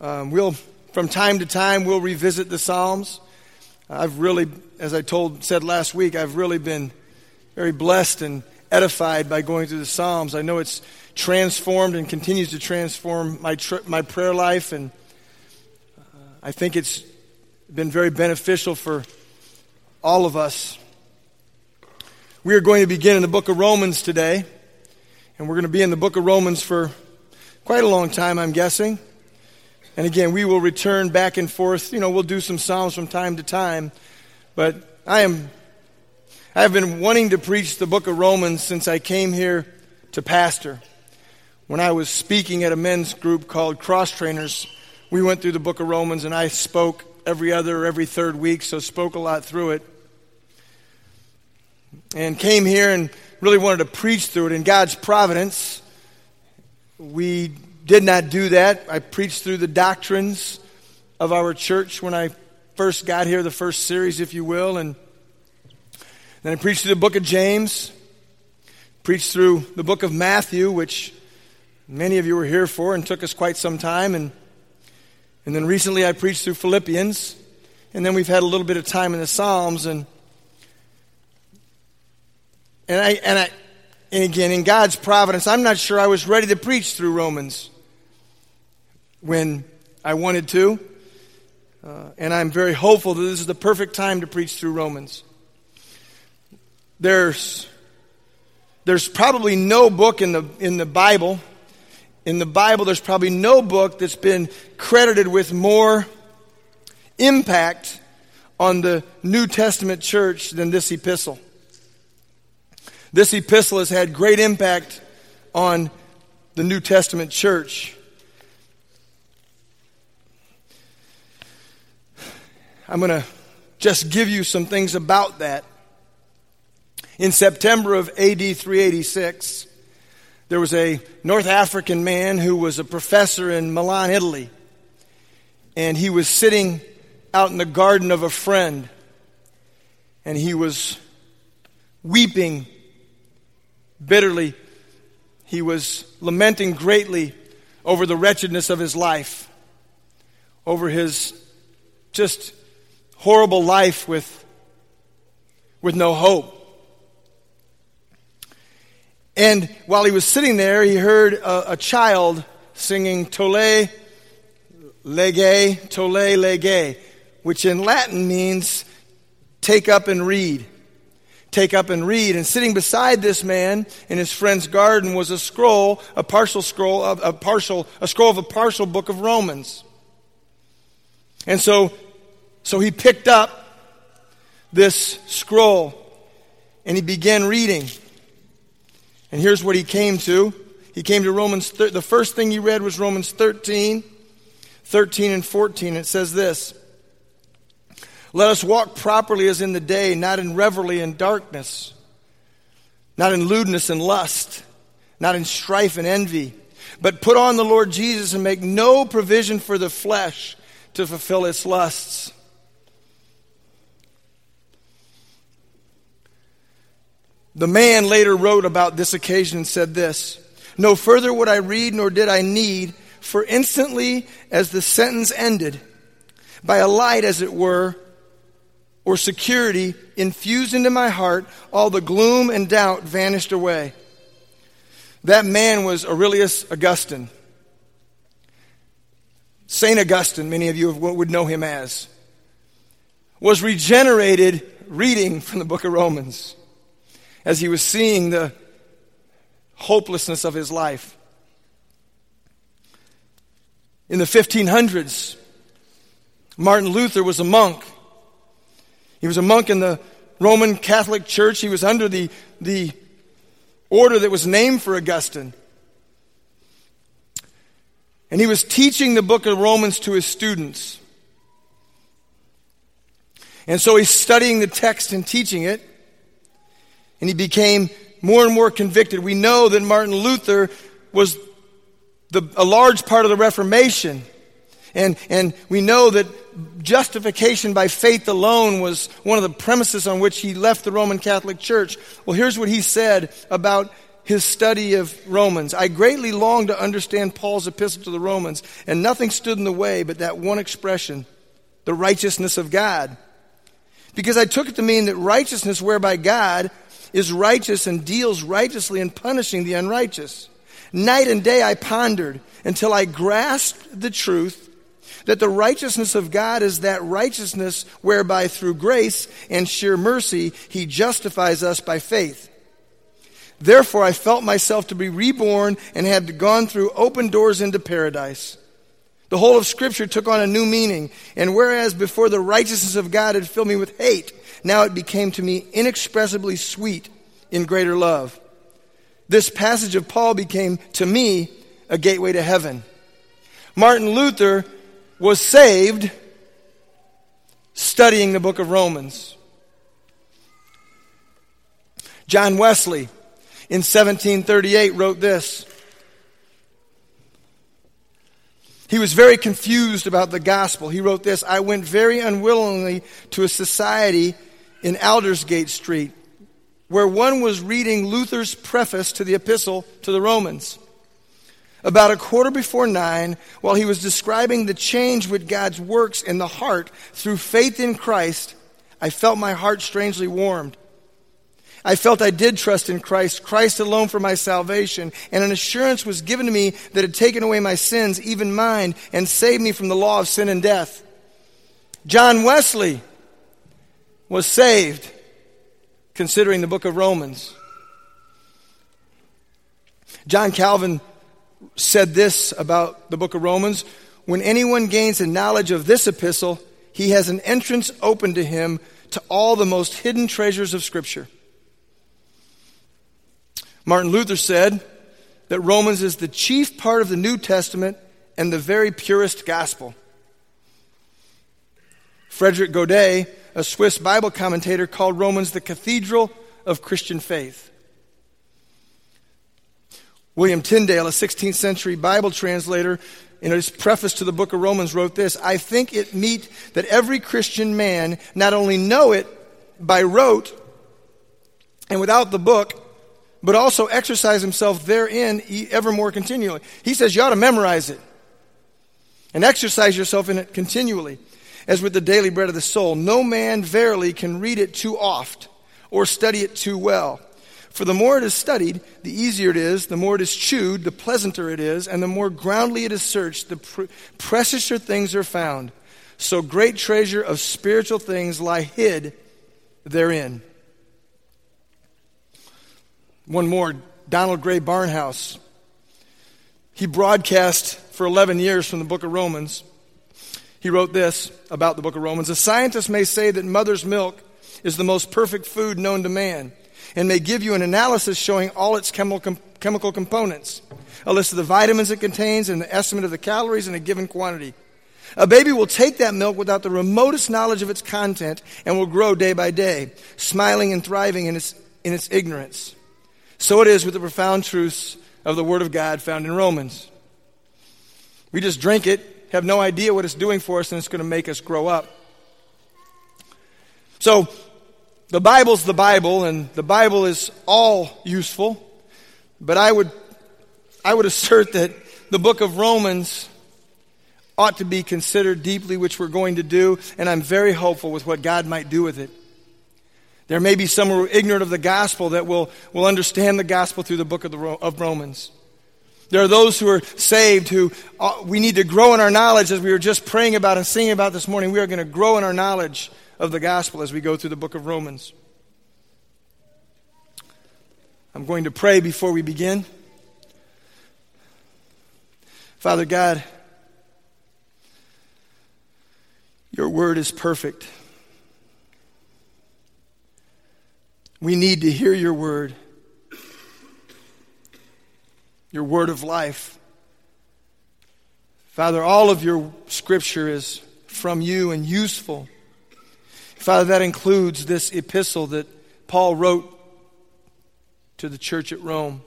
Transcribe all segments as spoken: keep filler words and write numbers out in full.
Um, we'll, from time to time, we'll revisit the Psalms. I've really, as I told, said last week, I've really been very blessed and edified by going through the Psalms. I know it's transformed and continues to transform my tr- my prayer life, and uh, I think it's been very beneficial for all of us. We are going to begin in the book of Romans today, and we're going to be in the book of Romans for quite a long time, I'm guessing. And again, we will return back and forth. You know, we'll do some Psalms from time to time, but I am I have been wanting to preach the book of Romans since I came here to pastor. When I was speaking at a men's group called Cross Trainers, we went through the book of Romans, and I spoke every other or every third week, so spoke a lot through it. And came here and really wanted to preach through it. In God's providence, we did not do that. I preached through the doctrines of our church when I first got here, the first series, if you will, and then I preached through the book of James, preached through the book of Matthew, which many of you were here for and took us quite some time. And, and then recently I preached through Philippians. And then we've had a little bit of time in the Psalms. And and I and I and again, in God's providence, I'm not sure I was ready to preach through Romans when I wanted to. Uh, and I'm very hopeful that this is the perfect time to preach through Romans. There's there's probably no book in the in the Bible. In the Bible, there's probably no book that's been credited with more impact on the New Testament church than this epistle. This epistle has had great impact on the New Testament church. I'm going to just give you some things about that. In September of A D three eighty-six, there was a North African man who was a professor in Milan, Italy. And he was sitting out in the garden of a friend. And he was weeping bitterly. He was lamenting greatly over the wretchedness of his life, over his just horrible life with, with no hope. And while he was sitting there, he heard a, a child singing Tolle Lege, Tolle Lege, which in Latin means take up and read. Take up and read. And sitting beside this man in his friend's garden was a scroll, a partial scroll of a partial, a scroll of a partial book of Romans. And so, so he picked up this scroll and he began reading. And here's what he came to. He came to Romans, thir- the first thing he read was Romans thirteen, thirteen and fourteen. It says this: let us walk properly as in the day, not in revelry and darkness, not in lewdness and lust, not in strife and envy, but put on the Lord Jesus and make no provision for the flesh to fulfill its lusts. The man later wrote about this occasion and said this: no further would I read, nor did I need, for instantly as the sentence ended, by a light as it were, or security infused into my heart, all the gloom and doubt vanished away. That man was Aurelius Augustine. Saint Augustine, many of you would know him as, was regenerated reading from the book of Romans as he was seeing the hopelessness of his life. In the fifteen hundreds, Martin Luther was a monk. He was a monk in the Roman Catholic Church. He was under the, the order that was named for Augustine. And he was teaching the book of Romans to his students. And so he's studying the text and teaching it. And he became more and more convicted. We know that Martin Luther was the, a large part of the Reformation. And, and we know that justification by faith alone was one of the premises on which he left the Roman Catholic Church. Well, here's what he said about his study of Romans. I greatly longed to understand Paul's epistle to the Romans, and nothing stood in the way but that one expression, the righteousness of God. Because I took it to mean that righteousness whereby God is righteous and deals righteously in punishing the unrighteous. Night and day I pondered until I grasped the truth that the righteousness of God is that righteousness whereby through grace and sheer mercy he justifies us by faith. Therefore I felt myself to be reborn and had gone through open doors into paradise. The whole of Scripture took on a new meaning, and whereas before the righteousness of God had filled me with hate, now it became to me inexpressibly sweet in greater love. This passage of Paul became, to me, a gateway to heaven. Martin Luther was saved studying the book of Romans. John Wesley, in seventeen thirty-eight, wrote this. He was very confused about the gospel. He wrote this, I went very unwillingly to a society in Aldersgate Street, where one was reading Luther's preface to the epistle to the Romans. About a quarter before nine, while he was describing the change with God's works in the heart through faith in Christ, I felt my heart strangely warmed. I felt I did trust in Christ, Christ alone for my salvation, and an assurance was given to me that had taken away my sins, even mine, and saved me from the law of sin and death. John Wesley was saved, considering the book of Romans. John Calvin said this about the book of Romans, when anyone gains a knowledge of this epistle, he has an entrance open to him to all the most hidden treasures of Scripture. Martin Luther said that Romans is the chief part of the New Testament and the very purest gospel. Frederick Godet, a Swiss Bible commentator, called Romans the cathedral of Christian faith. William Tyndale, a sixteenth century Bible translator, in his preface to the book of Romans wrote this, I think it meet that every Christian man not only know it by rote and without the book, but also exercise himself therein ever more continually. He says you ought to memorize it and exercise yourself in it continually. As with the daily bread of the soul, no man verily can read it too oft or study it too well. For the more it is studied, the easier it is, the more it is chewed, the pleasanter it is, and the more groundly it is searched, the pre- preciouser things are found. So great treasure of spiritual things lie hid therein. One more, Donald Gray Barnhouse. He broadcast for eleven years from the book of Romans. He wrote this about the book of Romans. A scientist may say that mother's milk is the most perfect food known to man, and may give you an analysis showing all its chemical, com- chemical components, a list of the vitamins it contains, and the estimate of the calories in a given quantity. A baby will take that milk without the remotest knowledge of its content and will grow day by day, smiling and thriving in its, in its ignorance. So it is with the profound truths of the Word of God found in Romans. We just drink it, have no idea what it's doing for us, and it's going to make us grow up. So, the Bible's the Bible, and the Bible is all useful, but I would I would assert that the book of Romans ought to be considered deeply, which we're going to do, and I'm very hopeful with what God might do with it. There may be some who are ignorant of the gospel that will, will understand the gospel through the book of, the, of Romans. There are those who are saved who uh, we need to grow in our knowledge, as we were just praying about and singing about this morning. We are going to grow in our knowledge of the gospel as we go through the book of Romans. I'm going to pray before we begin. Father God, your word is perfect. We need to hear your word, your word of life. Father, all of your scripture is from you and useful. Father, that includes this epistle that Paul wrote to the church at Rome.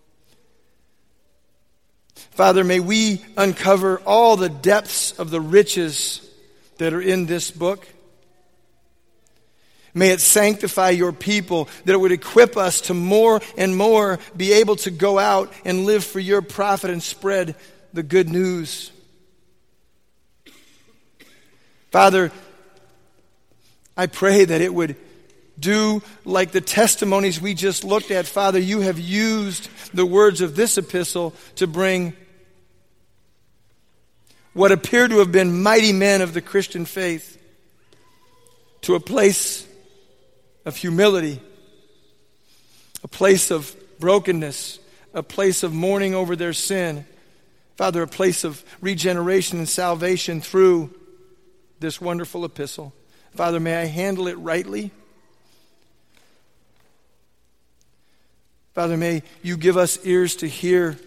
Father, may we uncover all the depths of the riches that are in this book. May it sanctify your people, that it would equip us to more and more be able to go out and live for your profit and spread the good news. Father, I pray that it would do like the testimonies we just looked at. Father, you have used the words of this epistle to bring what appear to have been mighty men of the Christian faith to a place of humility, a place of brokenness, a place of mourning over their sin. Father, a place of regeneration and salvation through this wonderful epistle. Father, may I handle it rightly. Father, may you give us ears to hear.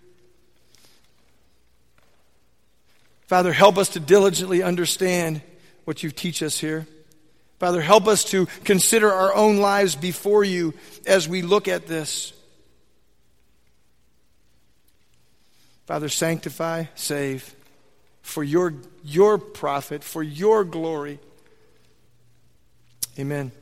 Father, help us to diligently understand what you teach us here. Father, help us to consider our own lives before you as we look at this. Father, sanctify, save, for your, your profit, for your glory. Amen.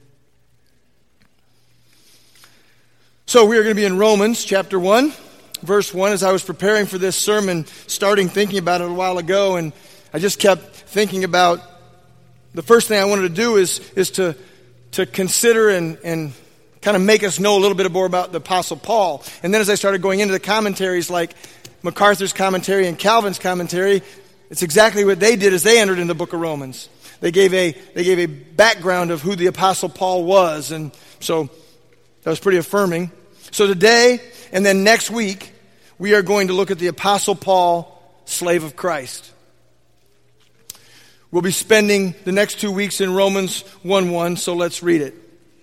So we are going to be in Romans chapter one, verse one. As I was preparing for this sermon, starting thinking about it a while ago, and I just kept thinking about the first thing I wanted to do is, is to, to consider and, and kind of make us know a little bit more about the Apostle Paul. And then as I started going into the commentaries like MacArthur's commentary and Calvin's commentary, it's exactly what they did as they entered in the book of Romans. They gave a they gave a background of who the Apostle Paul was, and so that was pretty affirming. So today and then next week, we are going to look at the Apostle Paul, slave of Christ. We'll be spending the next two weeks in Romans one one, so let's read it.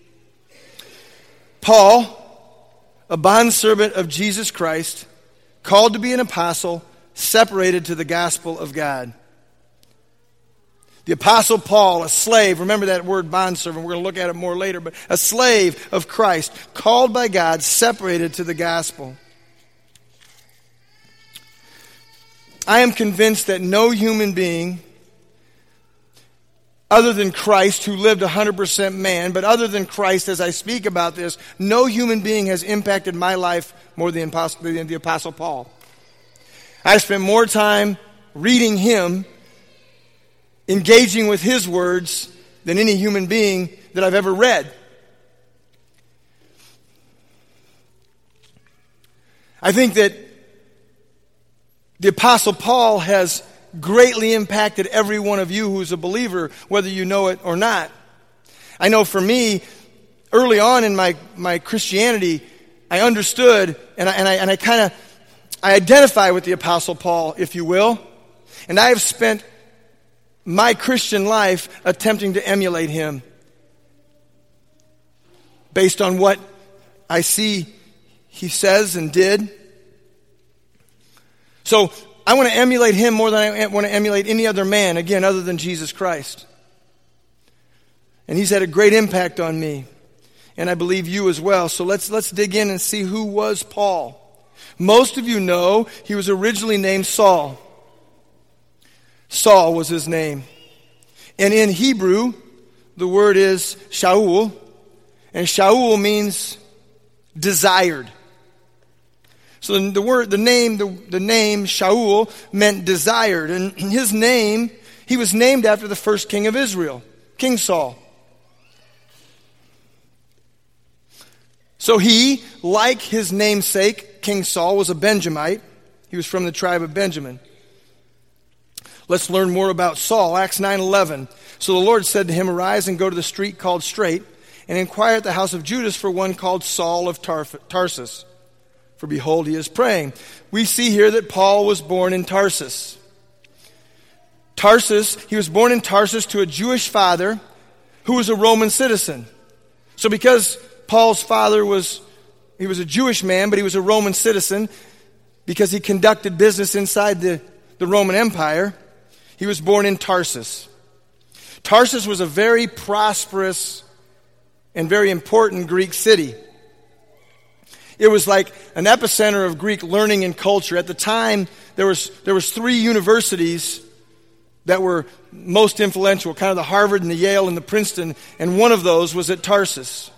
Paul, a bondservant of Jesus Christ, called to be an apostle, separated to the gospel of God. The Apostle Paul, a slave, remember that word bondservant, we're going to look at it more later, but a slave of Christ, called by God, separated to the gospel. I am convinced that no human being, other than Christ, who lived one hundred percent man, but other than Christ, as I speak about this, no human being has impacted my life more than the Apostle Paul. I spent more time reading him, engaging with his words, than any human being that I've ever read. I think that the Apostle Paul has greatly impacted every one of you who's a believer, whether you know it or not. I know for me, early on in my, my Christianity, I understood, and I, and I, and I kind of, I identify with the Apostle Paul, if you will, and I have spent my Christian life attempting to emulate him based on what I see he says and did. So I want to emulate him more than I want to emulate any other man, again, other than Jesus Christ. And he's had a great impact on me, and I believe you as well. So let's let's dig in and see who was Paul. Most of you know he was originally named Saul. Saul was his name. And in Hebrew, the word is Shaul. And Shaul means desired. So the word, the name, the, the name Shaul meant desired. And his name, he was named after the first king of Israel, King Saul. So he, like his namesake, King Saul, was a Benjamite. He was from the tribe of Benjamin. Let's learn more about Saul. Acts nine eleven. So the Lord said to him, "Arise and go to the street called Straight, and inquire at the house of Judas for one called Saul of Tarsus. For behold, he is praying." We see here that Paul was born in Tarsus. Tarsus, he was born in Tarsus to a Jewish father who was a Roman citizen. So because Paul's father was, he was a Jewish man, but he was a Roman citizen, because he conducted business inside the, the Roman Empire, he was born in Tarsus. Tarsus was a very prosperous and very important Greek city. It was like an epicenter of Greek learning and culture. At the time, there was there was three universities that were most influential, kind of the Harvard and the Yale and the Princeton, and one of those was at Tarsus.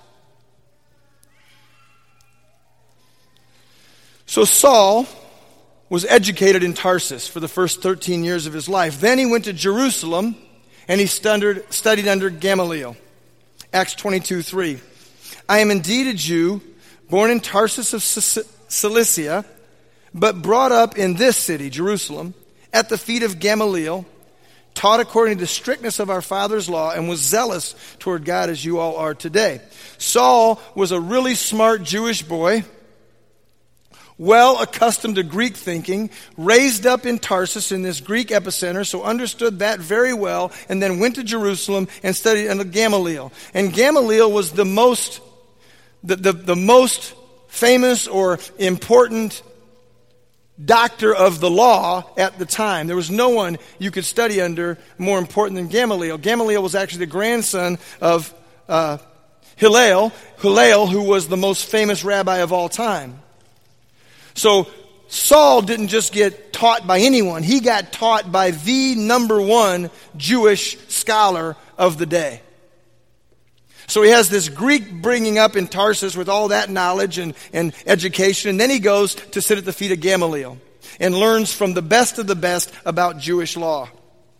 So Saul was educated in Tarsus for the first thirteen years of his life. Then he went to Jerusalem and he studied, studied under Gamaliel. Acts twenty-two three. I am indeed a Jew, born in Tarsus of Cilicia, but brought up in this city, Jerusalem, at the feet of Gamaliel, taught according to the strictness of our father's law, and was zealous toward God as you all are today. Saul was a really smart Jewish boy, well accustomed to Greek thinking, raised up in Tarsus in this Greek epicenter, so understood that very well, and then went to Jerusalem and studied under Gamaliel. And Gamaliel was the most, the, the, the most famous or important doctor of the law at the time. There was no one you could study under more important than Gamaliel. Gamaliel was actually the grandson of uh, Hillel, Hillel, who was the most famous rabbi of all time. So Saul didn't just get taught by anyone. He got taught by the number one Jewish scholar of the day. So he has this Greek bringing up in Tarsus with all that knowledge and, and education. And then he goes to sit at the feet of Gamaliel and learns from the best of the best about Jewish law.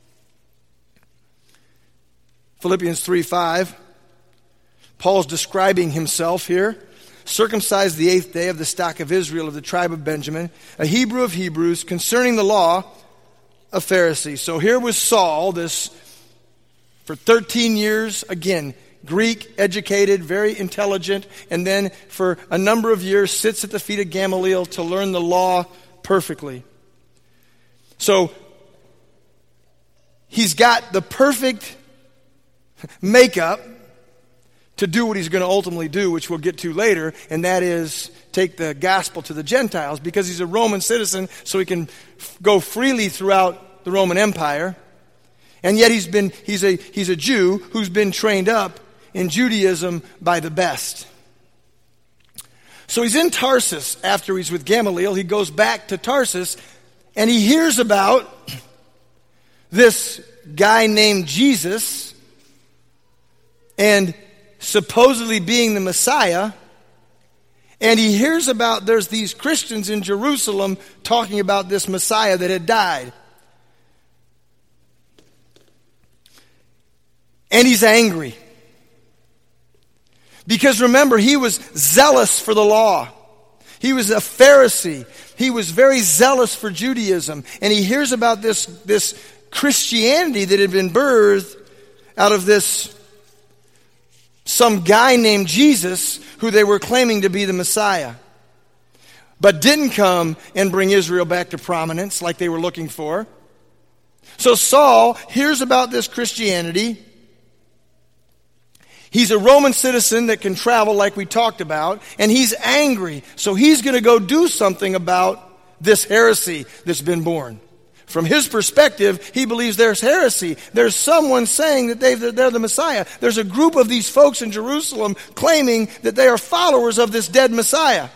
Philippians three five. Paul's describing himself here. Circumcised the eighth day of the stock of Israel of the tribe of Benjamin, a Hebrew of Hebrews, concerning the law, a Pharisee. So here was Saul, this, for thirteen years, again, Greek, educated, very intelligent, and then for a number of years sits at the feet of Gamaliel to learn the law perfectly. So he's got the perfect makeup to do what he's going to ultimately do, which we'll get to later, and that is take the gospel to the Gentiles, because he's a Roman citizen, so he can f- go freely throughout the Roman Empire. And yet he's been he's a he's a Jew who's been trained up in Judaism by the best. So he's in Tarsus after he's with Gamaliel. He goes back to Tarsus, and he hears about this guy named Jesus, and supposedly being the Messiah, and he hears about there's these Christians in Jerusalem talking about this Messiah that had died. And he's angry. Because remember, he was zealous for the law. He was a Pharisee. He was very zealous for Judaism. And he hears about this, this Christianity that had been birthed out of this some guy named Jesus who they were claiming to be the Messiah, but didn't come and bring Israel back to prominence like they were looking for. So Saul hears about this Christianity. He's a Roman citizen that can travel like we talked about, and he's angry. So he's going to go do something about this heresy that's been born. From his perspective, he believes there's heresy. There's someone saying that they've, they're the Messiah. There's a group of these folks in Jerusalem claiming that they are followers of this dead Messiah.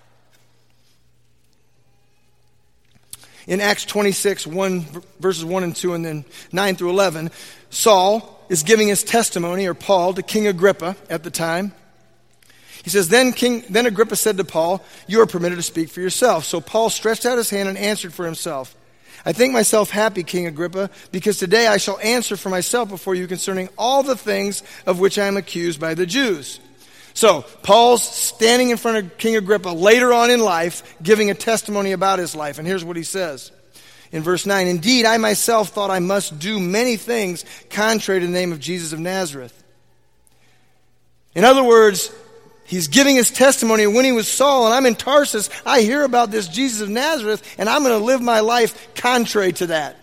In Acts twenty-six, one, verses one and two, and then nine through eleven, Saul is giving his testimony, or Paul, to King Agrippa at the time. He says, then King, then Agrippa said to Paul, you are permitted to speak for yourself. So Paul stretched out his hand and answered for himself. I think myself happy, King Agrippa, because today I shall answer for myself before you concerning all the things of which I am accused by the Jews. So, Paul's standing in front of King Agrippa later on in life, giving a testimony about his life. And here's what he says in verse nine. Indeed, I myself thought I must do many things contrary to the name of Jesus of Nazareth. In other words, he's giving his testimony when he was Saul, and I'm in Tarsus. I hear about this Jesus of Nazareth, and I'm going to live my life contrary to that.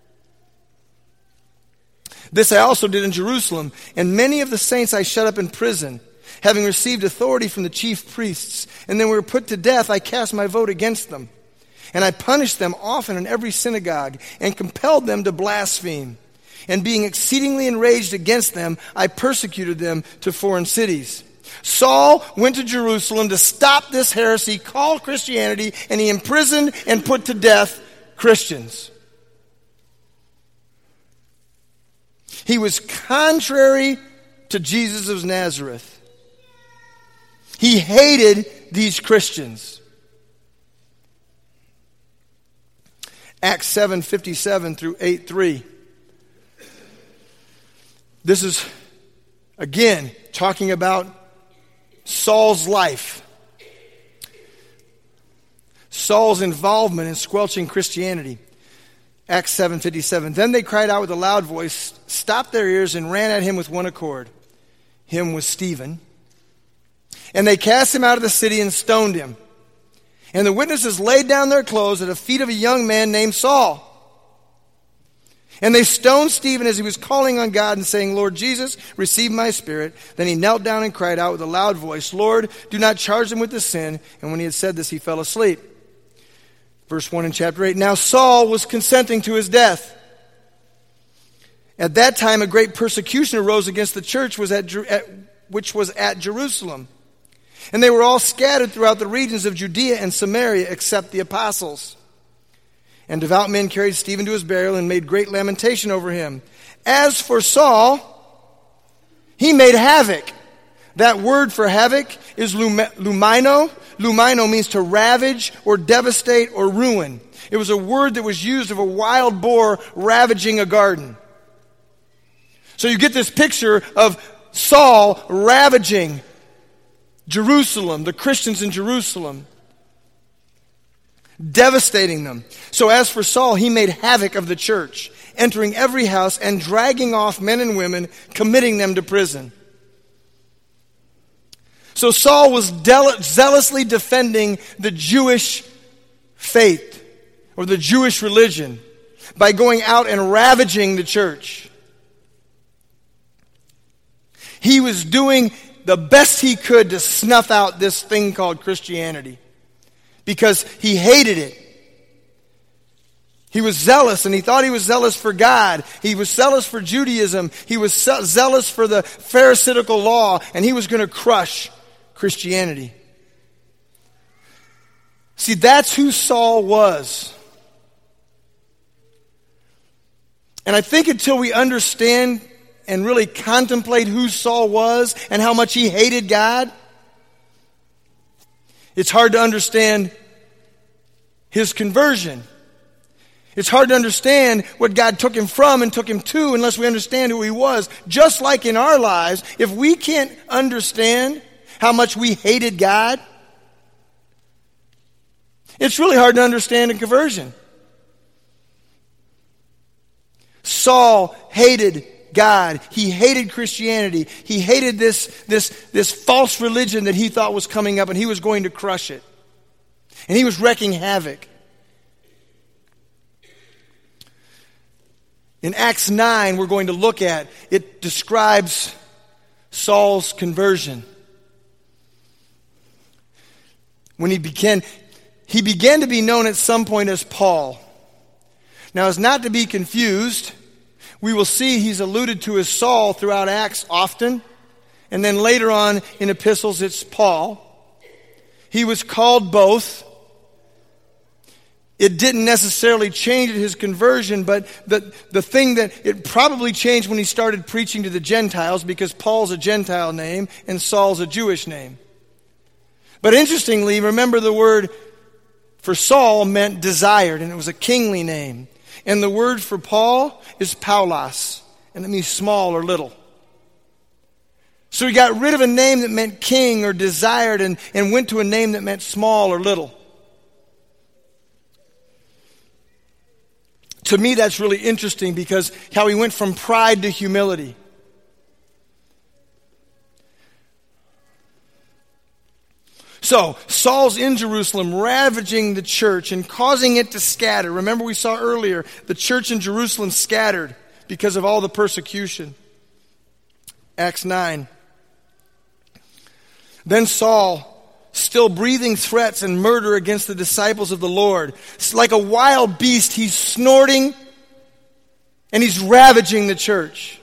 This I also did in Jerusalem, and many of the saints I shut up in prison, having received authority from the chief priests. And then we were put to death, I cast my vote against them. And I punished them often in every synagogue, and compelled them to blaspheme. And being exceedingly enraged against them, I persecuted them to foreign cities. Saul went to Jerusalem to stop this heresy called Christianity, and he imprisoned and put to death Christians. He was contrary to Jesus of Nazareth. He hated these Christians. Acts seven fifty-seven through eight three. This is, again, talking about Saul's life. Saul's involvement in squelching Christianity. Acts seven fifty-seven. Then they cried out with a loud voice, stopped their ears, and ran at him with one accord. Him was Stephen. And they cast him out of the city and stoned him. And the witnesses laid down their clothes at the feet of a young man named Saul. And they stoned Stephen as he was calling on God and saying, Lord Jesus, receive my spirit. Then he knelt down and cried out with a loud voice, Lord, do not charge them with this sin. And when he had said this, he fell asleep. Verse one in chapter eight. Now Saul was consenting to his death. At that time, a great persecution arose against the church was at, at, which was at Jerusalem. And they were all scattered throughout the regions of Judea and Samaria, except the apostles. And devout men carried Stephen to his burial and made great lamentation over him. As for Saul, he made havoc. That word for havoc is lumino. Lumino means to ravage or devastate or ruin. It was a word that was used of a wild boar ravaging a garden. So you get this picture of Saul ravaging Jerusalem, the Christians in Jerusalem, devastating them. So as for Saul, he made havoc of the church, entering every house and dragging off men and women, committing them to prison. So Saul was del- zealously defending the Jewish faith or the Jewish religion by going out and ravaging the church. He was doing the best he could to snuff out this thing called Christianity because he hated it. He was zealous, and he thought he was zealous for God. He was zealous for Judaism. He was zealous for the Pharisaical law, and he was going to crush Christianity. See, that's who Saul was. And I think until we understand and really contemplate who Saul was and how much he hated God, it's hard to understand his conversion. It's hard to understand what God took him from and took him to unless we understand who he was. Just like in our lives, if we can't understand how much we hated God, it's really hard to understand a conversion. Saul hated God. He hated Christianity. He hated this, this, this false religion that he thought was coming up, and he was going to crush it. And he was wreaking havoc. In Acts nine, we're going to look at, it describes Saul's conversion. When he began, he began to be known at some point as Paul. Now, as not to be confused, we will see he's alluded to as Saul throughout Acts often. And then later on in epistles, it's Paul. He was called both. It didn't necessarily change his conversion, but the, the thing that it probably changed when he started preaching to the Gentiles, because Paul's a Gentile name and Saul's a Jewish name. But interestingly, remember the word for Saul meant desired, and it was a kingly name. And the word for Paul is Paulos, and it means small or little. So he got rid of a name that meant king or desired and, and went to a name that meant small or little. To me, that's really interesting because how he went from pride to humility. So, Saul's in Jerusalem, ravaging the church and causing it to scatter. Remember we saw earlier, the church in Jerusalem scattered because of all the persecution. Acts nine. Then Saul, still breathing threats and murder against the disciples of the Lord. Like a wild beast, he's snorting and he's ravaging the church.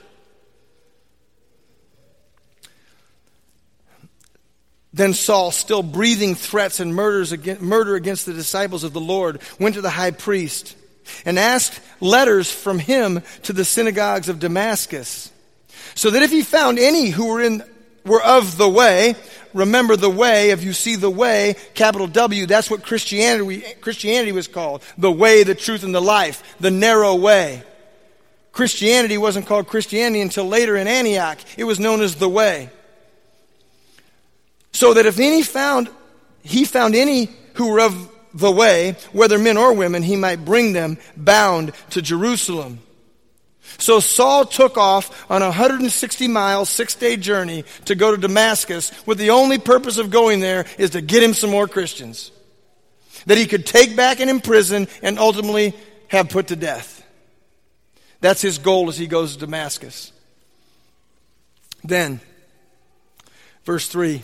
Then Saul, still breathing threats and murders against, murder against the disciples of the Lord, went to the high priest and asked letters from him to the synagogues of Damascus, so that if he found any who were in were of the way. Remember the way, if you see the way, capital W, that's what Christianity Christianity was called. The way, the truth, and the life. The narrow way. Christianity wasn't called Christianity until later in Antioch. It was known as the way. So that if any found, he found any who were of the way, whether men or women, he might bring them bound to Jerusalem. So Saul took off on a one hundred sixty mile, six-day journey to go to Damascus, with the only purpose of going there is to get him some more Christians that he could take back and imprison and ultimately have put to death. That's his goal as he goes to Damascus. Then, verse three.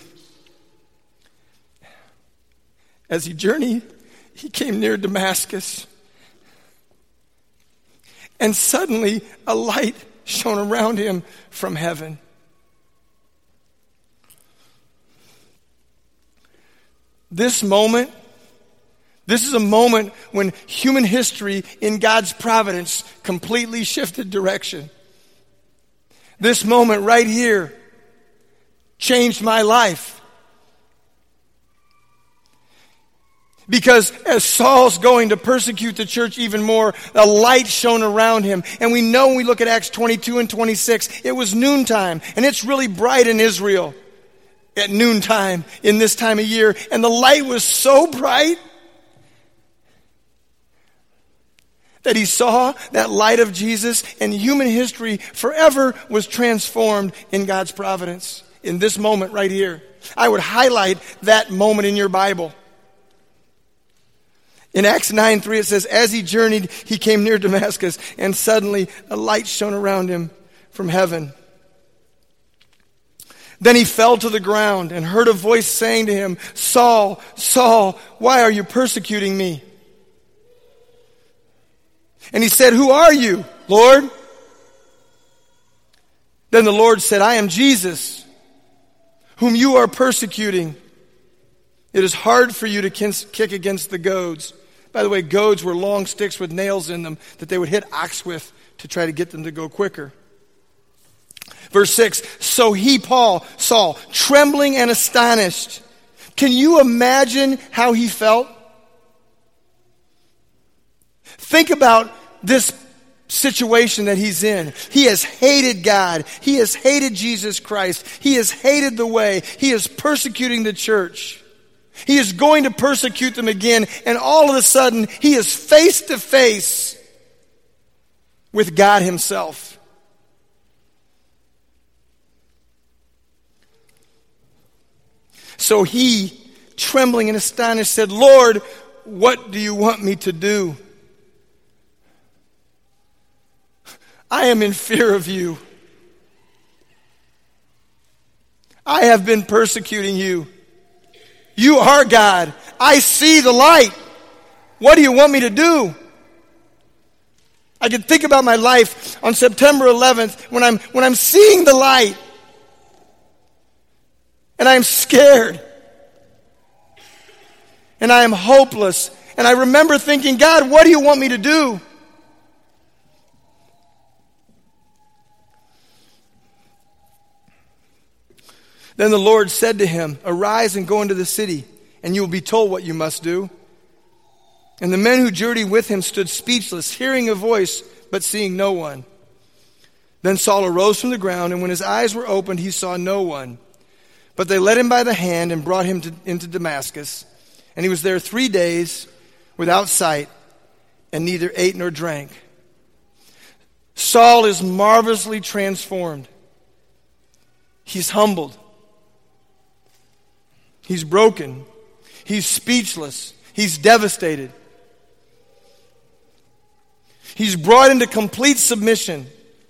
As he journeyed, he came near Damascus. And suddenly a light shone around him from heaven. This moment, this is a moment when human history in God's providence completely shifted direction. This moment right here changed my life. Because as Saul's going to persecute the church even more, a light shone around him. And we know when we look at Acts twenty-two and twenty-six, it was noontime. And it's really bright in Israel at noontime in this time of year. And the light was so bright that he saw that light of Jesus, and human history forever was transformed in God's providence. In this moment right here. I would highlight that moment in your Bible. In Acts nine three it says, as he journeyed, he came near Damascus, and suddenly a light shone around him from heaven. Then he fell to the ground and heard a voice saying to him, Saul, Saul, why are you persecuting me? And he said, who are you, Lord? Then the Lord said, I am Jesus, whom you are persecuting. It is hard for you to kick against the goads. By the way, goads were long sticks with nails in them that they would hit ox with to try to get them to go quicker. Verse six, so he, Paul, Saul, trembling and astonished. Can you imagine how he felt? Think about this situation that he's in. He has hated God. He has hated Jesus Christ. He has hated the way. He is persecuting the church. He is going to persecute them again, and all of a sudden, he is face to face with God himself. So he, trembling and astonished, said, Lord, what do you want me to do? I am in fear of you. I have been persecuting you. You are God. I see the light. What do you want me to do? I can think about my life on September eleventh when I'm when I'm seeing the light. And I'm scared. And I am hopeless. And I remember thinking, God, what do you want me to do? Then the Lord said to him, arise and go into the city, and you will be told what you must do. And the men who journeyed with him stood speechless, hearing a voice, but seeing no one. Then Saul arose from the ground, and when his eyes were opened, he saw no one. But they led him by the hand and brought him to, into Damascus. And he was there three days without sight, and neither ate nor drank. Saul is marvelously transformed. He's humbled. He's broken. He's speechless. He's devastated. He's brought into complete submission.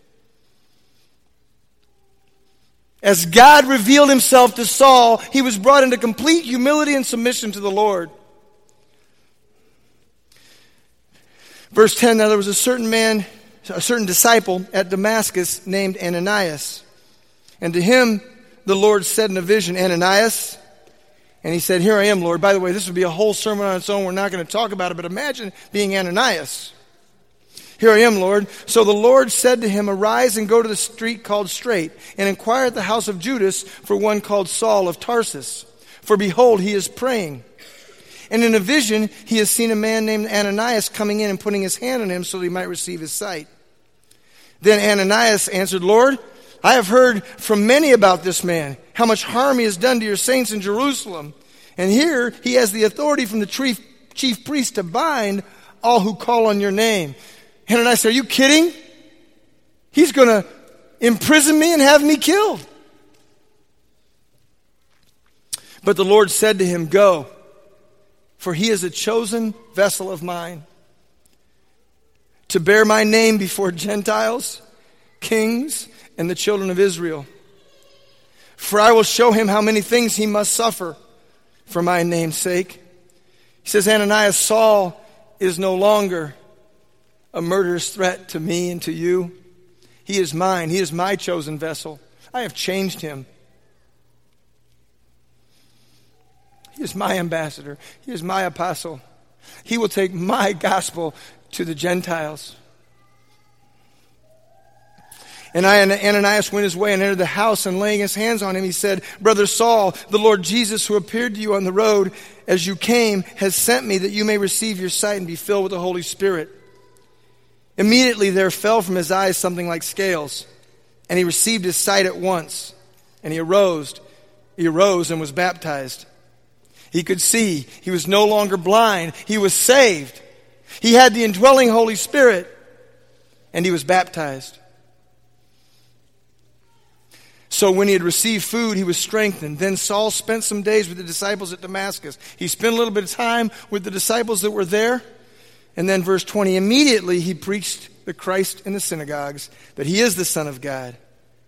As God revealed himself to Saul, he was brought into complete humility and submission to the Lord. Verse ten, now there was a certain man, a certain disciple at Damascus named Ananias. And to him the Lord said in a vision, Ananias. And he said, here I am, Lord. By the way, this would be a whole sermon on its own. We're not going to talk about it, but imagine being Ananias. Here I am, Lord. So the Lord said to him, arise and go to the street called Straight, and inquire at the house of Judas for one called Saul of Tarsus. For behold, he is praying. And in a vision, he has seen a man named Ananias coming in and putting his hand on him so that he might receive his sight. Then Ananias answered, Lord, I have heard from many about this man, how much harm he has done to your saints in Jerusalem. And here he has the authority from the chief, chief priest to bind all who call on your name. Ananias said, are you kidding? He's going to imprison me and have me killed. But the Lord said to him, go, for he is a chosen vessel of mine, to bear my name before Gentiles, kings, and the children of Israel. For I will show him how many things he must suffer for my name's sake. He says, Ananias, Saul is no longer a murderous threat to me and to you. He is mine. He is my chosen vessel. I have changed him. He is my ambassador. He is my apostle. He will take my gospel to the Gentiles. And Ananias went his way and entered the house, and laying his hands on him, he said, Brother Saul, the Lord Jesus, who appeared to you on the road as you came, has sent me that you may receive your sight and be filled with the Holy Spirit. Immediately there fell from his eyes something like scales, and he received his sight at once. And he arose, he arose and was baptized. He could see. He was no longer blind. He was saved. He had the indwelling Holy Spirit, and he was baptized. So when he had received food, he was strengthened. Then Saul spent some days with the disciples at Damascus. He spent a little bit of time with the disciples that were there. And then verse twenty, immediately he preached the Christ in the synagogues, that he is the Son of God.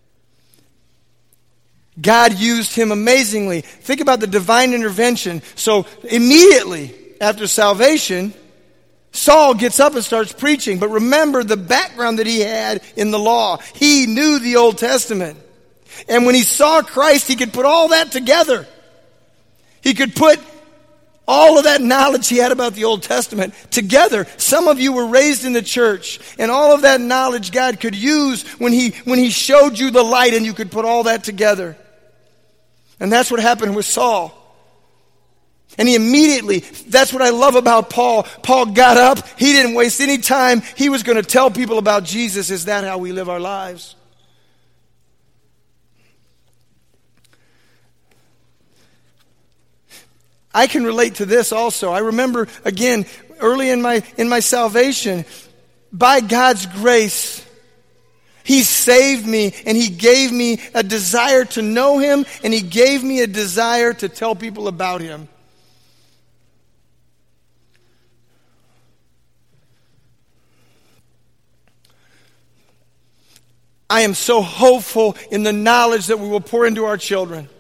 God used him amazingly. Think about the divine intervention. So immediately after salvation, Saul gets up and starts preaching. But remember the background that he had in the law. He knew the Old Testament. And when he saw Christ, he could put all that together. He could put all of that knowledge he had about the Old Testament together. Some of you were raised in the church, and all of that knowledge God could use when he, when he showed you the light, and you could put all that together. And that's what happened with Saul. And he immediately, that's what I love about Paul. Paul got up. He didn't waste any time. He was going to tell people about Jesus. Is that how we live our lives? I can relate to this also. I remember, again, early in my in my salvation, by God's grace, He saved me, and He gave me a desire to know Him, and He gave me a desire to tell people about Him. I am so hopeful in the knowledge that we will pour into our children.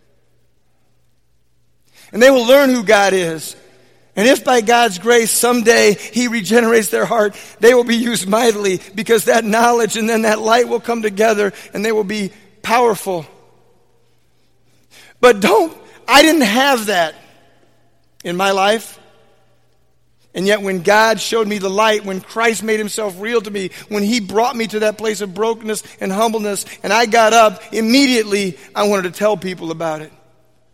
And they will learn who God is. And if by God's grace someday He regenerates their heart, they will be used mightily, because that knowledge and then that light will come together and they will be powerful. But don't, I didn't have that in my life. And yet when God showed me the light, when Christ made Himself real to me, when He brought me to that place of brokenness and humbleness, and I got up, immediately I wanted to tell people about it.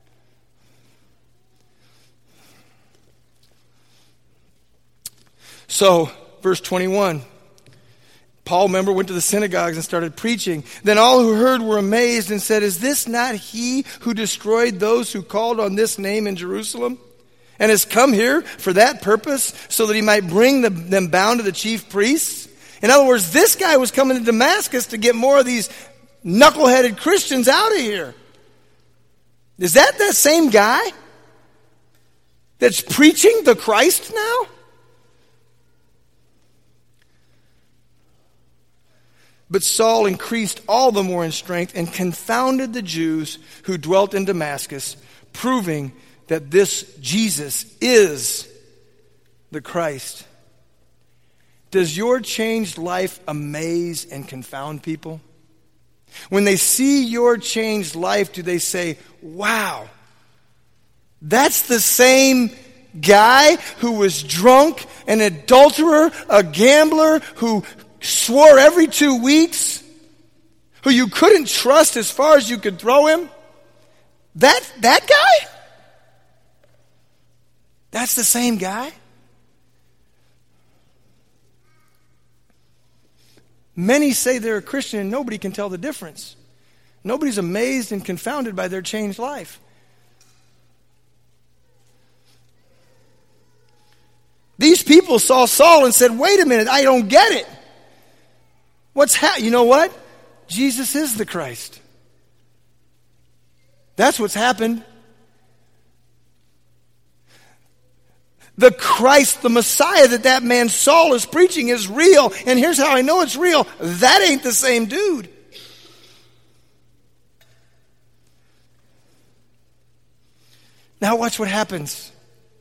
So, verse twenty-one, Paul, remember, went to the synagogues and started preaching. Then all who heard were amazed and said, is this not he who destroyed those who called on this name in Jerusalem? And has come here for that purpose, so that he might bring the, them bound to the chief priests? In other words, this guy was coming to Damascus to get more of these knuckleheaded Christians out of here. Is that that same guy that's preaching the Christ now? But Saul increased all the more in strength and confounded the Jews who dwelt in Damascus, proving that this Jesus is the Christ. Does your changed life amaze and confound people? When they see your changed life, do they say, wow, that's the same guy who was drunk, an adulterer, a gambler, who swore every two weeks, who you couldn't trust as far as you could throw him? That, that guy? That's the same guy? Many say they're a Christian and nobody can tell the difference. Nobody's amazed and confounded by their changed life. These people saw Saul and said, wait a minute, I don't get it. What's happening? You know what? Jesus is the Christ. That's what's happened. The Christ, the Messiah that that man Saul is preaching is real. And here's how I know it's real. That ain't the same dude. Now watch what happens.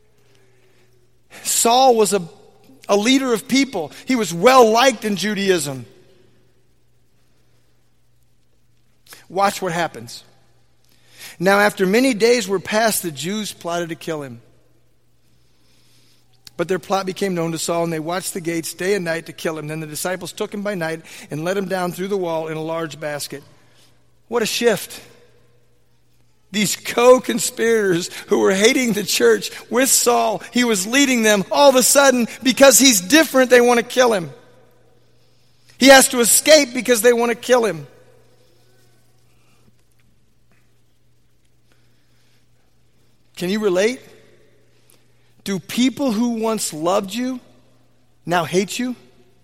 Saul was a, a leader of people. He was well liked in Judaism. Watch what happens. Now after many days were passed, the Jews plotted to kill him. But their plot became known to Saul, and they watched the gates day and night to kill him. Then the disciples took him by night and let him down through the wall in a large basket. What a shift. These co-conspirators who were hating the church with Saul, he was leading them. All of a sudden, because he's different, they want to kill him. He has to escape because they want to kill him. Can you relate? Do people who once loved you now hate you?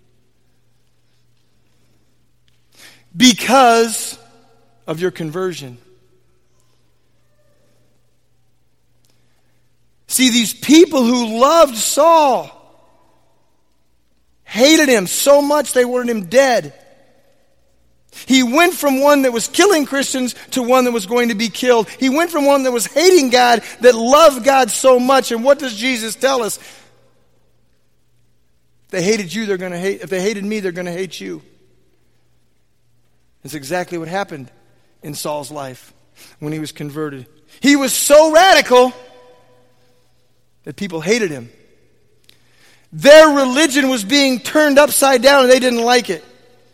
Because of your conversion. See, these people who loved Saul hated him so much they wanted him dead. He went from one that was killing Christians to one that was going to be killed. He went from one that was hating God that loved God so much. And what does Jesus tell us? If they hated you, they're going to hate. If they hated me, they're going to hate you. That's exactly what happened in Saul's life when he was converted. He was so radical that people hated him. Their religion was being turned upside down and they didn't like it.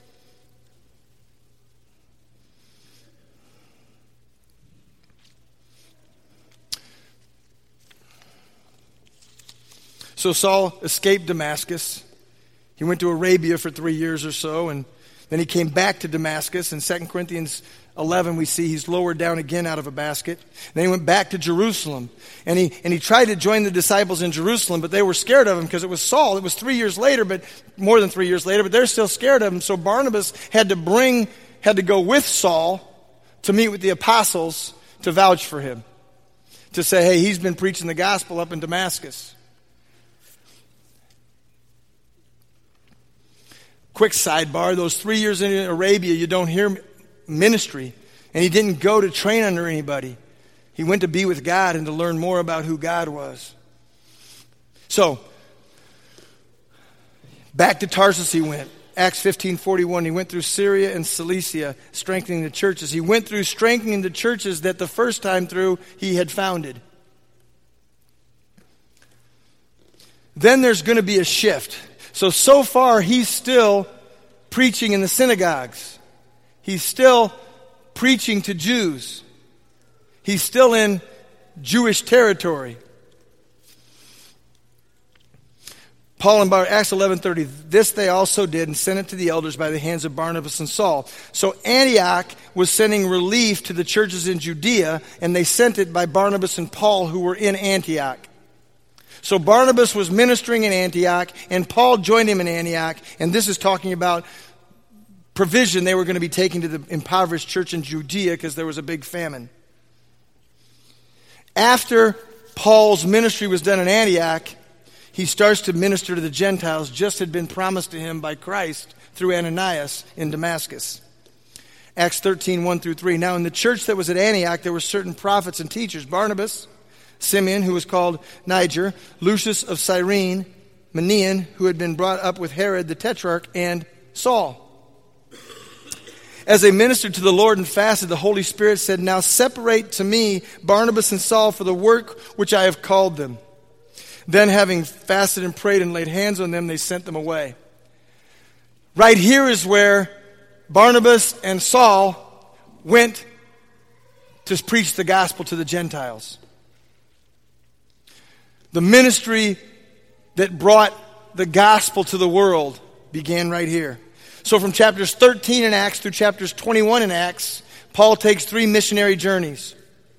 So Saul escaped Damascus. He went to Arabia for three years or so, and then he came back to Damascus. In Second Corinthians eleven, we see he's lowered down again out of a basket. Then he went back to Jerusalem, and he and he tried to join the disciples in Jerusalem, but they were scared of him because it was Saul. It was three years later, but more than three years later, but they're still scared of him. So Barnabas had to bring, had to go with Saul to meet with the apostles to vouch for him, to say, hey, he's been preaching the gospel up in Damascus. Quick sidebar, those three years in Arabia, you don't hear ministry. And he didn't go to train under anybody. He went to be with God and to learn more about who God was. So, back to Tarsus he went. Acts fifteen forty-one, he went through Syria and Cilicia, strengthening the churches. He went through strengthening the churches that the first time through he had founded. Then there's going to be a shift. So, so far, he's still preaching in the synagogues. He's still preaching to Jews. He's still in Jewish territory. Paul in Acts eleven thirty, this they also did and sent it to the elders by the hands of Barnabas and Saul. So Antioch was sending relief to the churches in Judea, and they sent it by Barnabas and Paul who were in Antioch. So Barnabas was ministering in Antioch, and Paul joined him in Antioch, and this is talking about provision they were going to be taking to the impoverished church in Judea because there was a big famine. After Paul's ministry was done in Antioch, he starts to minister to the Gentiles, just had been promised to him by Christ through Ananias in Damascus. Acts thirteen, one through three. Now in the church that was at Antioch, there were certain prophets and teachers. Barnabas, Simeon, who was called Niger, Lucius of Cyrene, Manaen, who had been brought up with Herod the Tetrarch, and Saul. As they ministered to the Lord and fasted, the Holy Spirit said, now separate to me Barnabas and Saul for the work which I have called them. Then, having fasted and prayed and laid hands on them, they sent them away. Right here is where Barnabas and Saul went to preach the gospel to the Gentiles. The ministry that brought the gospel to the world began right here. So from chapters thirteen in Acts through chapters twenty-one in Acts, Paul takes three missionary journeys.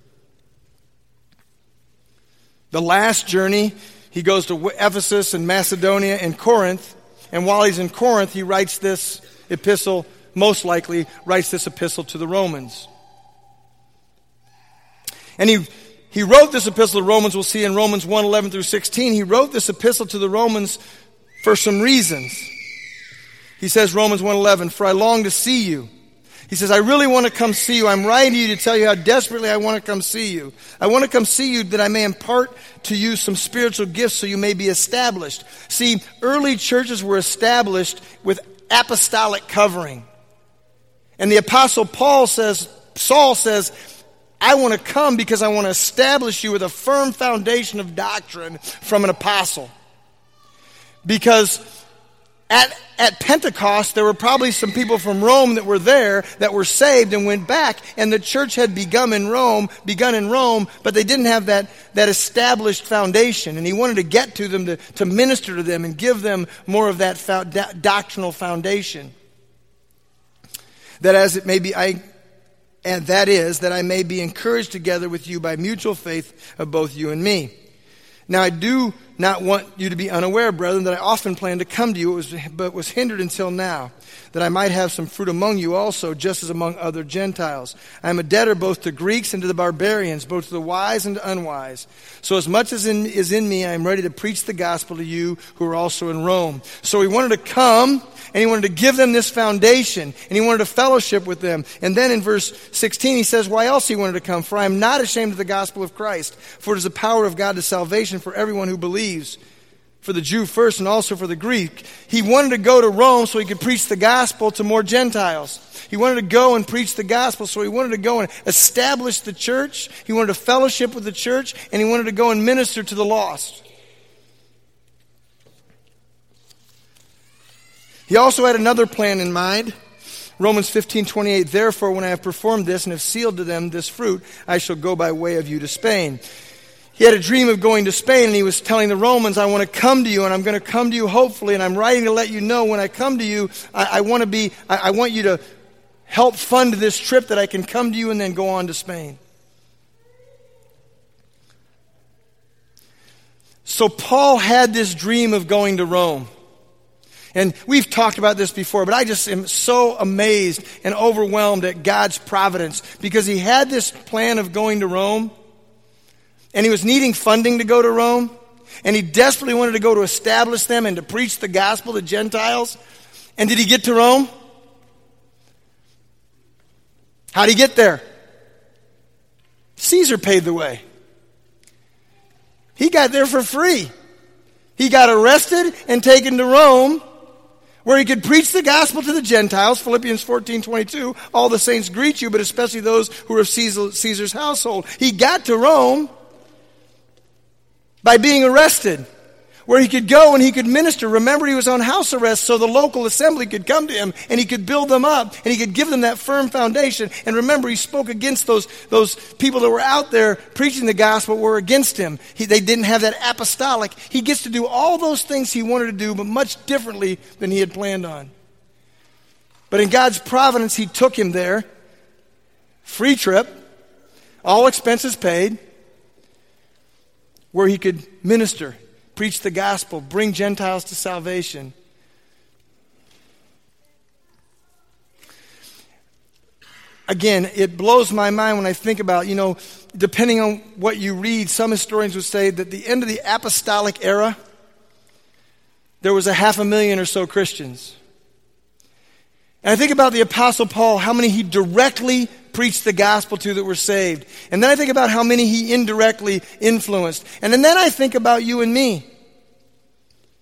The last journey, he goes to Ephesus and Macedonia and Corinth. And while he's in Corinth, he writes this epistle, most likely writes this epistle to the Romans. And he he wrote this epistle to Romans, we'll see in Romans one, eleven through sixteen. He wrote this epistle to the Romans for some reasons. He says, Romans one eleven, for I long to see you. He says, I really want to come see you. I'm writing to you to tell you how desperately I want to come see you. I want to come see you that I may impart to you some spiritual gifts so you may be established. See, early churches were established with apostolic covering. And the Apostle Paul says, Saul says, I want to come because I want to establish you with a firm foundation of doctrine from an apostle. Because At, at Pentecost, there were probably some people from Rome that were there that were saved and went back, and the church had begun in Rome, begun in Rome, but they didn't have that, that established foundation. And he wanted to get to them to, to minister to them and give them more of that fo- do- doctrinal foundation. That as it may be, I, and that is that I may be encouraged together with you by mutual faith of both you and me. Now I do not want you to be unaware, brethren, that I often planned to come to you, was, but was hindered until now, that I might have some fruit among you also, just as among other Gentiles. I am a debtor both to Greeks and to the barbarians, both to the wise and to unwise. So as much as in, is in me, I am ready to preach the gospel to you who are also in Rome. So he wanted to come, and he wanted to give them this foundation, and he wanted to fellowship with them. And then in verse sixteen, he says, why else he wanted to come? For I am not ashamed of the gospel of Christ, for it is the power of God to salvation for everyone who believes, for the Jew first and also for the Greek. He wanted to go to Rome so he could preach the gospel to more Gentiles. He wanted to go and preach the gospel, so he wanted to go and establish the church. He wanted to fellowship with the church, and he wanted to go and minister to the lost. He also had another plan in mind. Romans fifteen twenty-eight, therefore when I have performed this and have sealed to them this fruit, I shall go by way of you to Spain. He had a dream of going to Spain, and he was telling the Romans, I want to come to you, and I'm going to come to you hopefully, and I'm writing to let you know when I come to you, I, I want to be, I, I want you to help fund this trip that I can come to you and then go on to Spain. So Paul had this dream of going to Rome. And we've talked about this before, but I just am so amazed and overwhelmed at God's providence, because he had this plan of going to Rome, and he was needing funding to go to Rome, and he desperately wanted to go to establish them and to preach the gospel to Gentiles. And did he get to Rome? How did he get there? Caesar paid the way. He got there for free. He got arrested and taken to Rome, where he could preach the gospel to the Gentiles. Philippians fourteen twenty-two, all the saints greet you, but especially those who are of Caesar's household. He got to Rome by being arrested, where he could go and he could minister. Remember, he was on house arrest, so the local assembly could come to him and he could build them up and he could give them that firm foundation. And remember, he spoke against those, those people that were out there preaching the gospel were against him. He, they didn't have that apostolic. He gets to do all those things he wanted to do, but much differently than he had planned on. But in God's providence, he took him there. Free trip, all expenses paid, where he could minister, preach the gospel, bring Gentiles to salvation. Again, it blows my mind when I think about, you know, depending on what you read, some historians would say that at the end of the apostolic era, there was a half a million or so Christians. And I think about the Apostle Paul, how many he directly preached the gospel to that were saved. And then I think about how many he indirectly influenced. And then I think about you and me.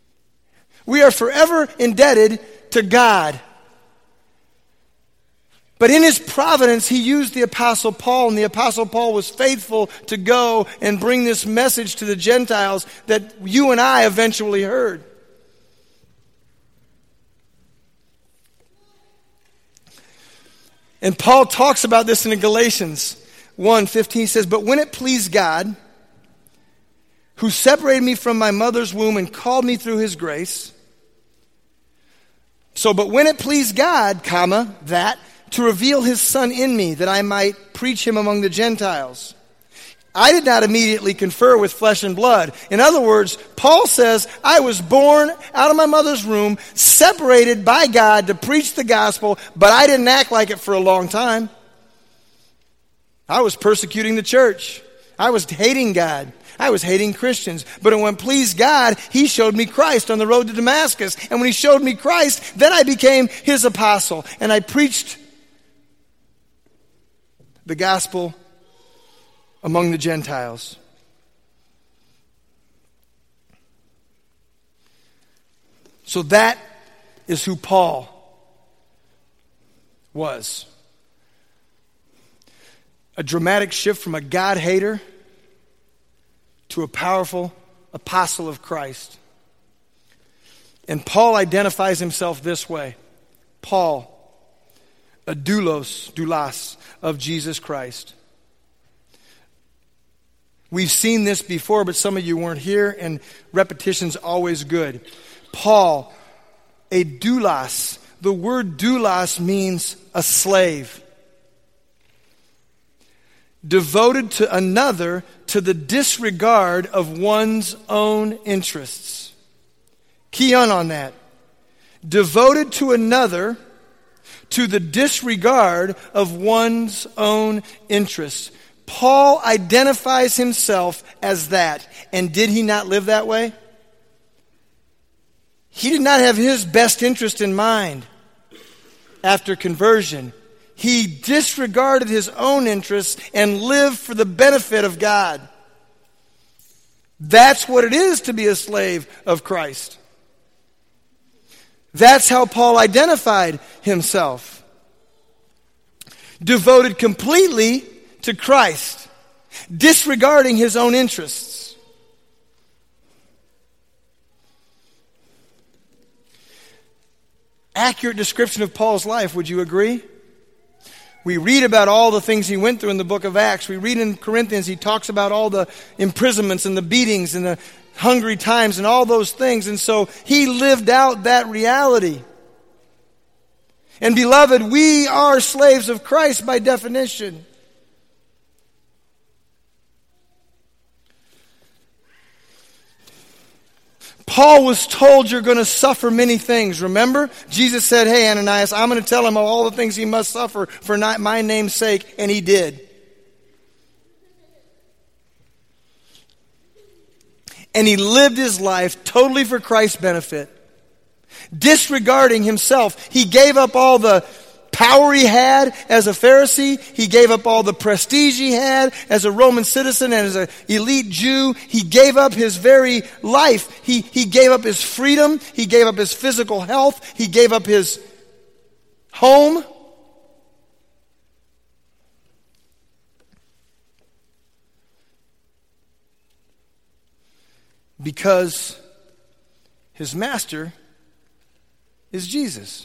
We are forever indebted to God But in his providence, he used the Apostle Paul, and the Apostle Paul was faithful to go and bring this message to the Gentiles that you and I eventually heard. And Paul talks about this in Galatians one fifteen. He says, "But when it pleased God, who separated me from my mother's womb and called me through his grace." So, but when it pleased God, comma, that, to reveal his Son in me, that I might preach him among the Gentiles. I did not immediately confer with flesh and blood. In other words, Paul says, I was born out of my mother's womb, separated by God to preach the gospel, but I didn't act like it for a long time. I was persecuting the church. I was hating God. I was hating Christians. But when it pleased God, he showed me Christ on the road to Damascus. And when he showed me Christ, then I became his apostle. And I preached the gospel among the Gentiles. So that is who Paul was. A dramatic shift from a God hater to a powerful apostle of Christ. And Paul identifies himself this way. Paul, a doulos, doulos of Jesus Christ. We've seen this before, but some of you weren't here, and repetition's always good. Paul, a doulos. The word doulos means a slave. Devoted to another to the disregard of one's own interests. Key on on that. Devoted to another to the disregard of one's own interests. Paul identifies himself as that. And did he not live that way? He did not have his best interest in mind after conversion. He disregarded his own interests and lived for the benefit of God. That's what it is to be a slave of Christ. That's how Paul identified himself. Devoted completely to Christ, disregarding his own interests. Accurate description of Paul's life, would you agree? We read about all the things he went through in the book of Acts. We read in Corinthians, he talks about all the imprisonments and the beatings and the hungry times and all those things. And so he lived out that reality. And beloved, we are slaves of Christ by definition. Paul was told you're going to suffer many things. Remember? Jesus said, hey, Ananias, I'm going to tell him all the things he must suffer for not my name's sake. And he did. And he lived his life totally for Christ's benefit. Disregarding himself. He gave up all the power he had as a Pharisee. He gave up all the prestige he had as a Roman citizen and as an elite Jew. He gave up his very life. He, he gave up his freedom. He gave up his physical health. He gave up his home. Because his master is Jesus.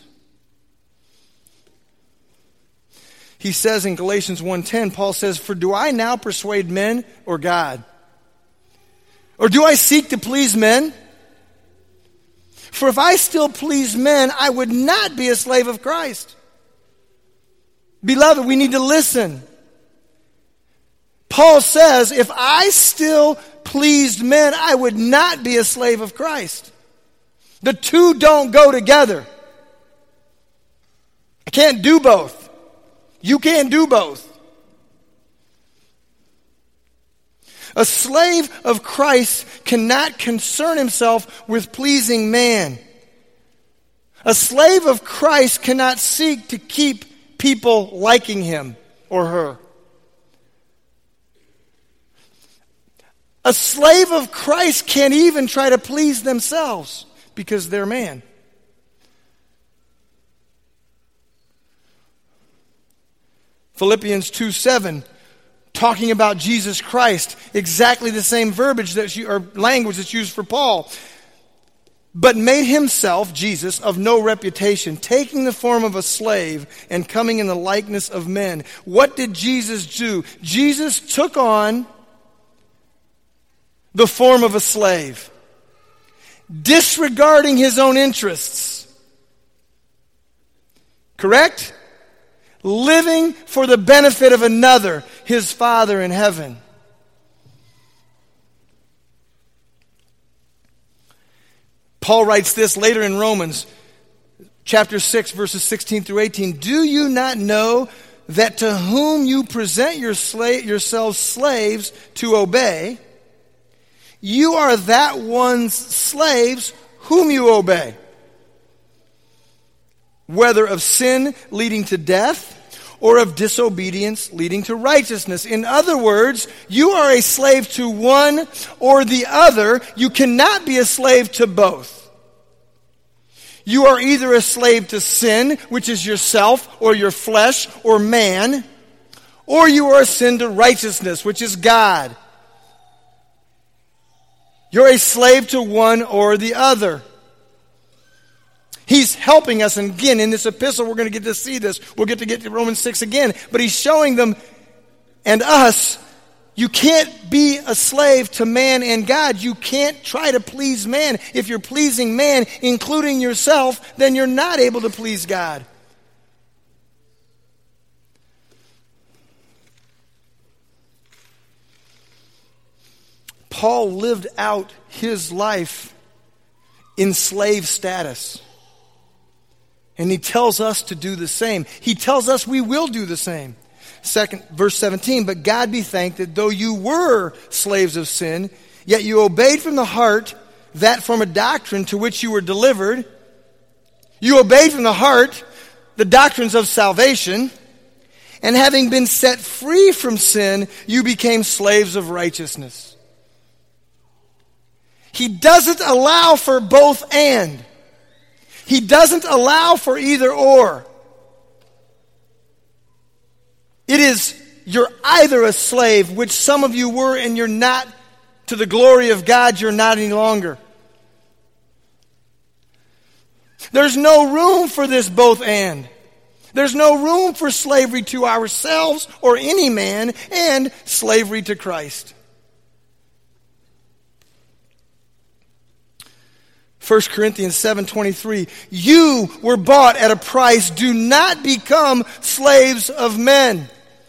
He says in Galatians one ten, Paul says, for do I now persuade men or God? Or do I seek to please men? For if I still please men, I would not be a slave of Christ. Beloved, we need to listen. Paul says, if I still pleased men, I would not be a slave of Christ. The two don't go together. I can't do both. You can't do both. A slave of Christ cannot concern himself with pleasing man. A slave of Christ cannot seek to keep people liking him or her. A slave of Christ can't even try to please themselves because they're man. Philippians two seven, talking about Jesus Christ, exactly the same verbiage that you, or language that's used for Paul. But made himself, Jesus, of no reputation, taking the form of a slave and coming in the likeness of men. What did Jesus do? Jesus took on the form of a slave, disregarding his own interests. Correct? Living for the benefit of another, his Father in heaven. Paul writes this later in Romans chapter six, verses sixteen through eighteen. Do you not know that to whom you present your sla- yourselves slaves to obey, you are that one's slaves whom you obey? Whether of sin leading to death, or of disobedience leading to righteousness. In other words, you are a slave to one or the other. You cannot be a slave to both. You are either a slave to sin, which is yourself or your flesh or man, or you are a sin to righteousness, which is God. You're a slave to one or the other. He's helping us, and again, in this epistle, we're going to get to see this. We'll get to get to Romans six again. But he's showing them and us, you can't be a slave to man and God. You can't try to please man. If you're pleasing man, including yourself, then you're not able to please God. Paul lived out his life in slave status. And he tells us to do the same. He tells us we will do the same. Second, verse seventeen, but God be thanked that though you were slaves of sin, yet you obeyed from the heart that form of doctrine to which you were delivered. You obeyed from the heart the doctrines of salvation, and having been set free from sin, you became slaves of righteousness. He doesn't allow for both and. He doesn't allow for either or. It is, you're either a slave, which some of you were, and you're not, to the glory of God, you're not any longer. There's no room for this both and. There's no room for slavery to ourselves or any man and slavery to Christ. First Corinthians seven twenty-three, you were bought at a price. Do not become slaves of men.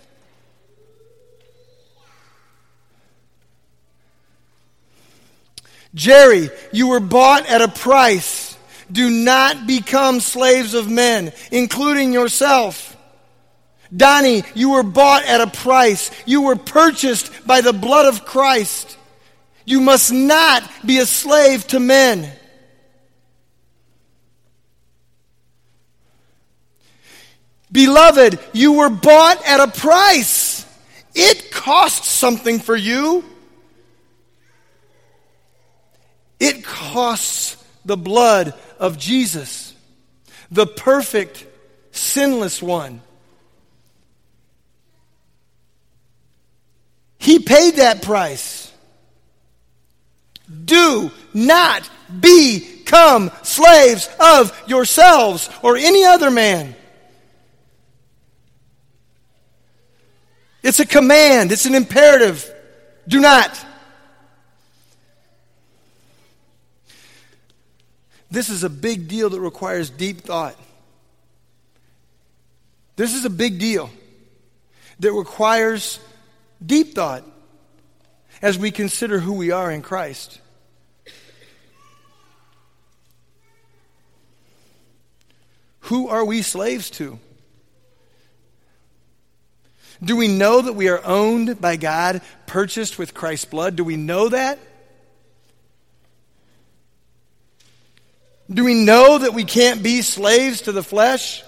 Jerry, you were bought at a price. Do not become slaves of men, including yourself. Donnie, you were bought at a price. You were purchased by the blood of Christ. You must not be a slave to men. Beloved, you were bought at a price. It costs something for you. It costs the blood of Jesus, the perfect, sinless one. He paid that price. Do not become slaves of yourselves or any other man. It's a command. It's an imperative. Do not. This is a big deal that requires deep thought. This is a big deal that requires deep thought as we consider who we are in Christ. Who are we slaves to? Do we know that we are owned by God, purchased with Christ's blood? Do we know that? Do we know that we can't be slaves to the flesh?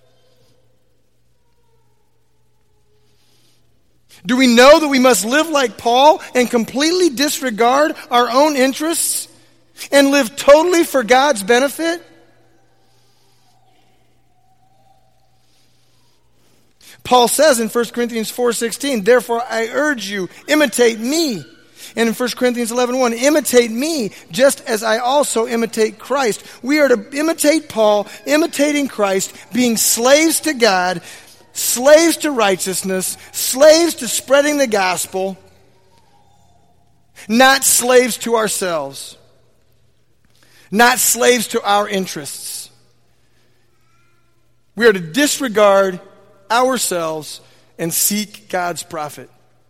Do we know that we must live like Paul and completely disregard our own interests and live totally for God's benefit? Paul says in First Corinthians four sixteen, therefore I urge you, imitate me. And in First Corinthians eleven one, imitate me just as I also imitate Christ. We are to imitate Paul, imitating Christ, being slaves to God, slaves to righteousness, slaves to spreading the gospel, not slaves to ourselves, not slaves to our interests. We are to disregard ourselves and seek God's profit.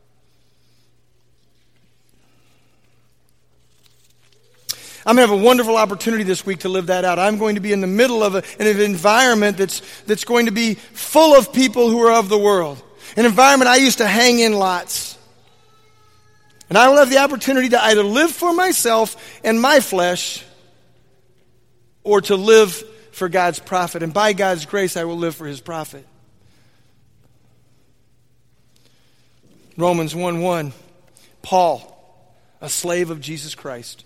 I'm going to have a wonderful opportunity this week to live that out. I'm going to be in the middle of a, an environment that's, that's going to be full of people who are of the world. An environment I used to hang in lots. And I will have the opportunity to either live for myself and my flesh or to live for God's profit. And by God's grace, I will live for His profit. Romans one one, Paul, a slave of Jesus Christ.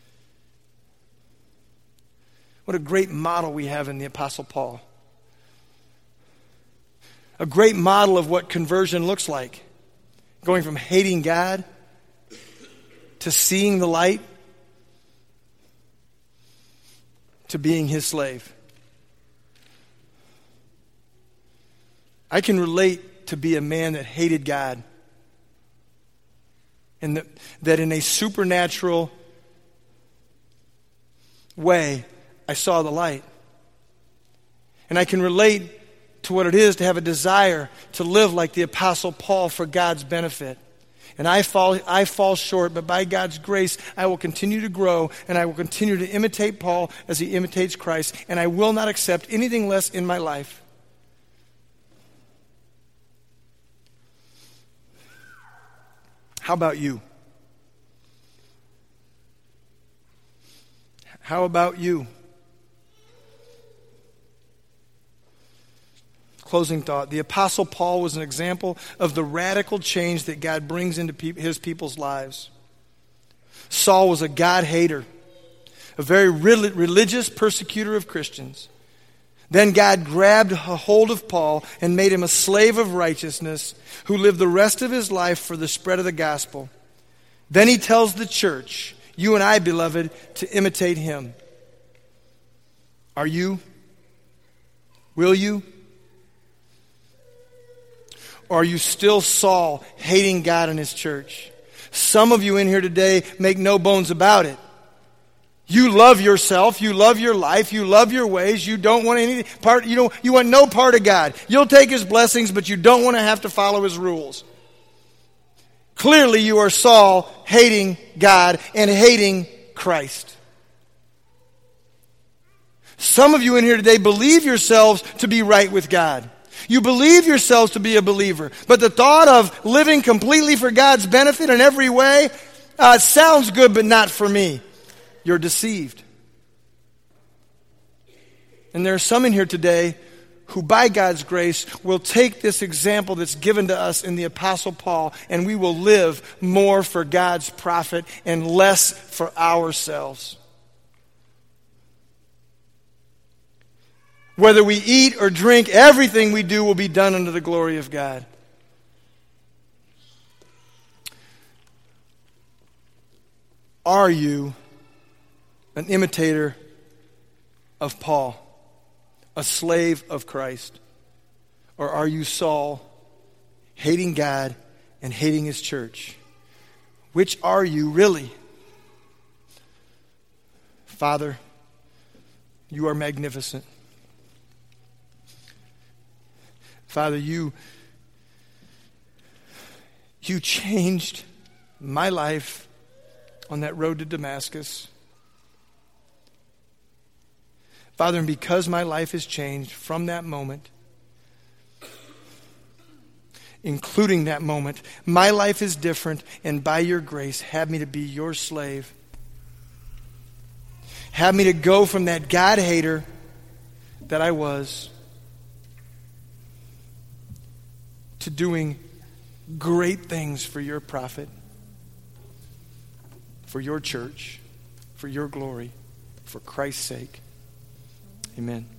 What a great model we have in the Apostle Paul. A great model of what conversion looks like. Going from hating God to seeing the light to being His slave. I can relate to be a man that hated God. And that, that in a supernatural way, I saw the light. And I can relate to what it is to have a desire to live like the Apostle Paul for God's benefit. And I fall, I fall short, but by God's grace, I will continue to grow, and I will continue to imitate Paul as he imitates Christ, and I will not accept anything less in my life. How about you? How about you? Closing thought. The Apostle Paul was an example of the radical change that God brings into pe- his people's lives. Saul was a God hater, a very re- religious persecutor of Christians. Then God grabbed a hold of Paul and made him a slave of righteousness who lived the rest of his life for the spread of the gospel. Then he tells the church, you and I, beloved, to imitate him. Are you? Will you? Or are you still Saul, hating God and His church? Some of you in here today make no bones about it. You love yourself, you love your life, you love your ways, you don't want any part, you don't, you want no part of God. You'll take His blessings, but you don't want to have to follow His rules. Clearly you are Saul, hating God and hating Christ. Some of you in here today believe yourselves to be right with God. You believe yourselves to be a believer, but the thought of living completely for God's benefit in every way uh, sounds good, but not for me. You're deceived. And there are some in here today who, by God's grace, will take this example that's given to us in the Apostle Paul, and we will live more for God's profit and less for ourselves. Whether we eat or drink, everything we do will be done unto the glory of God. Are you an imitator of Paul, a slave of Christ? Or are you Saul, hating God and hating His church? Which are you really? Father, you are magnificent. Father, you, you changed my life on that road to Damascus. Father, and because my life has changed from that moment, including that moment, my life is different, and by your grace, have me to be your slave. Have me to go from that God hater that I was to doing great things for your profit, for your church, for your glory, for Christ's sake. Amen.